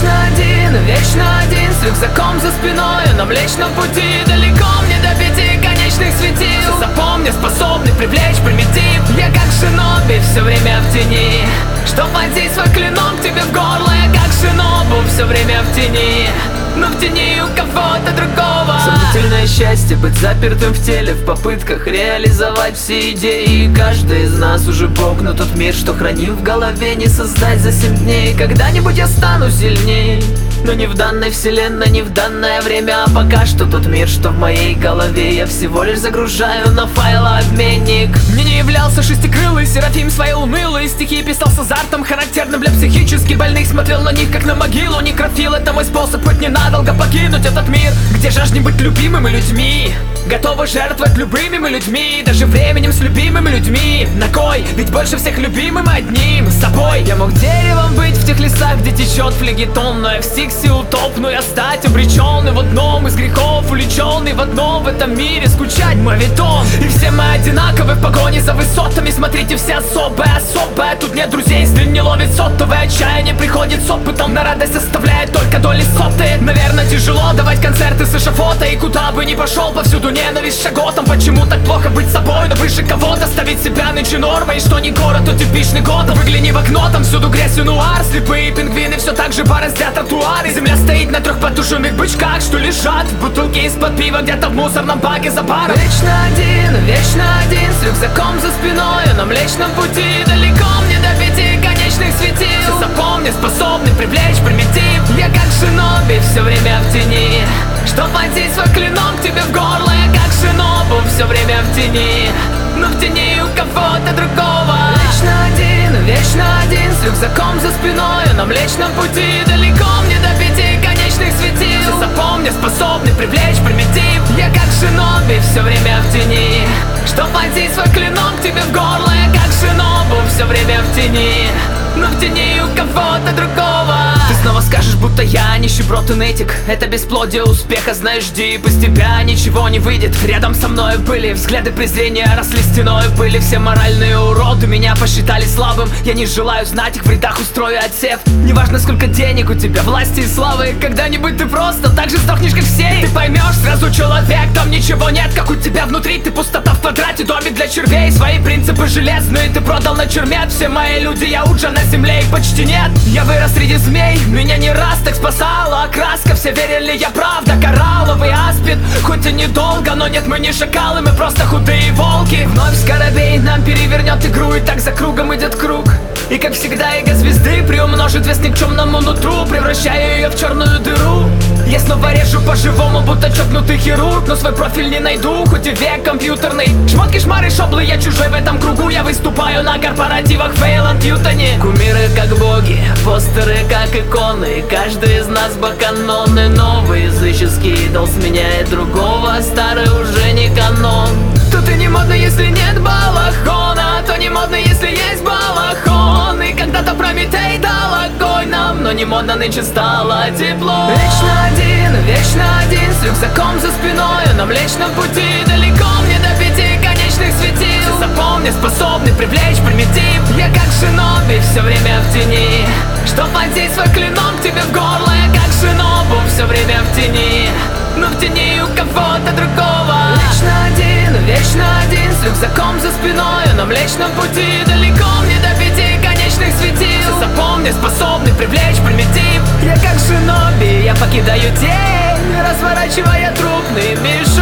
вечно один, с рюкзаком за спиной. На Млечном пути далеко мне до 5 конечных светил. Все запомни, способны привлечь примитив. Я как шиноби, все время в тени. Чтоб вонзить свой клинок тебе в горло. Я как шинобу, все время в тени. Но в тени у кого-то другого. Сомнительное счастье быть запертым в теле, в попытках реализовать все идеи. И каждый из нас уже бог, но тот мир, что храним в голове, не создать за 7 дней. Когда-нибудь я стану сильней, но не в данной вселенной, не в данное время. А пока что тот мир, что в моей голове, я всего лишь загружаю на файлообменник. Мне не являлся шестикрылый серафим своей унылой. Стихи писал с азартом, характерным для психически больных. Смотрел на них как на могилу, некрофил. Это мой способ хоть ненадолго покинуть этот мир, где жаждем быть любимыми людьми, готовы жертвовать любыми мы людьми, даже временем с любимыми людьми. На кой? Ведь больше всех любимым одним с собой. Я мог деревом быть в тех лесах, где течет флегетон, но я в Стиксе утоп, но я стать обреченный в одном из грехов, увлеченный в одном в этом мире, скучать моветон. И все мы одинаковы в погоне за высотами. Смотрите, все особое, тут нет друзей, если не ловит сотовое. Отчаяние приходит с опытом, на радость оставляет только доли соты. Наверное, тяжело давать концерты с эшафота, и куда бы ни пошел, повсюду ненависть шаготом. Почему так плохо быть собой, но выше кого-то ставить себя нынче нормой? И что не город, то типичный год. Выгляни в окно, там всюду грязь и нуар. Слепые пингвины все так же бороздят тротуары. Земля стоит на 3 подушенных бычках, что лежат в бутылке из-под пива где-то в мусорном баке за баром. Вечно один, с рюкзаком за спиной. На Млечном пути далеко мне до 5 конечных светил. Все запомни, способны привлечь примитив. Я как шиноби, все время в тени. Чтоб вонзить свой клинок тебе в горло. Я как шинобу, все время в тени. Но в тени у кого-то другого. Вечно один, с рюкзаком за спиной. На Млечном пути далеко мне до 5 конечных светил. Все запомни, способны привлечь примитив. Я как шиноби, все время в тени. Чтоб вонзить свой клинок тебе в горло. Я как шинобу, все время в тени. Но в тени у кого-то другого. Ты снова скажешь, будто я нищеброд и нытик. Это бесплодие успеха, знаешь, жди, без тебя ничего не выйдет. Рядом со мной были взгляды презрения, росли стеной пыли. Все моральные уроды меня посчитали слабым. Я не желаю знать их, в рядах устрою отсев. Неважно, сколько денег у тебя, власти и славы, когда-нибудь ты просто так же сдохнешь, как все. И ты поймешь сразу, человек, там ничего нет, как у тебя внутри. Ты пустота в квадрате, домик для червей. Свои принципы железные ты продал на чермет. Все мои люди, я уже на земле, их почти нет. Я вырос среди змей, меня не раз так спасала окраска. Все верили, я правда, коралловый аспид. Хоть и недолго, но нет, мы не шакалы, мы просто худые волки. Вновь скоробей нам перевернет игру, и так за кругом идет круг. И как всегда эго звезды приумножит вес никчемному нутру, превращая ее в черную дыру. Я снова режу по-живому, будто чокнутый хирург, но свой профиль не найду, хоть и век компьютерный. Шмотки, шмары, шоблы, я чужой в этом кругу. Я выступаю на корпоративах в Фейланд-Ютоне. Кумиры как боги, постеры как иконы. Каждый из нас баканоны. Новый языческий идол сменяет другого, старый уже не канон. Тут и не модно, если нет балахона, то не модно, если есть балахон. И когда-то Прометей дал огонь нам, но не модно нынче стало тепло. Вечно один, с рюкзаком за спиной. На Млечном пути далеко мне до 5 конечных светил. Все запомни, способны привлечь примитив. Я как шиноби, все время в тени. Чтоб вонзить свой клинок тебе в горло. Я как шинобу, все время в тени. Но в тени у кого-то другого. Вечно один, с рюкзаком за спиной. На Млечном пути далеко мне до 5 конечных светил. Все запомни, способны привлечь примитив. Я как шиноби, я покидаю тень, разворачивая трупный мешок.